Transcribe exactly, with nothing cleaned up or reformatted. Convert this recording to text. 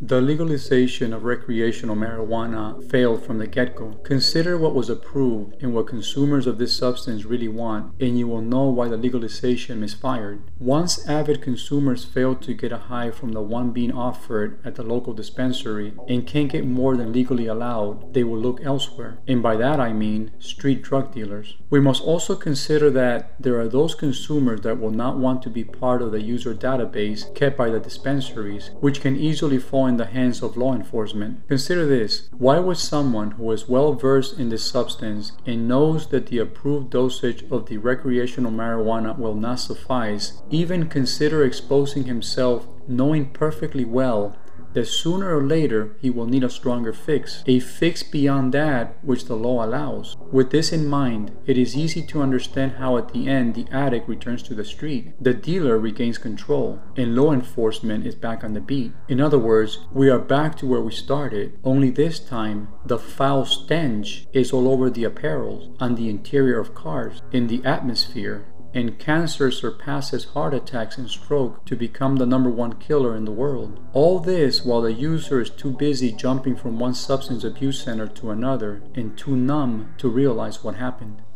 The legalization of recreational marijuana failed from the get-go. Consider what was approved and what consumers of this substance really want, and you will know why the legalization misfired. Once avid consumers fail to get a high from the one being offered at the local dispensary and can't get more than legally allowed, they will look elsewhere. And by that I mean street drug dealers. We must also consider that there are those consumers that will not want to be part of the user database kept by the dispensaries, which can easily fall in the hands of law enforcement. Consider this: why would someone who is well versed in this substance and knows that the approved dosage of the recreational marijuana will not suffice even consider exposing himself, knowing perfectly well that sooner or later he will need a stronger fix, a fix beyond that which the law allows? With this in mind, it is easy to understand how at the end the addict returns to the street, the dealer regains control, and law enforcement is back on the beat. In other words, we are back to where we started, only this time the foul stench is all over the apparel, on the interior of cars, in the atmosphere, and cancer surpasses heart attacks and stroke to become the number one killer in the world. All this while the user is too busy jumping from one substance abuse center to another and too numb to realize what happened.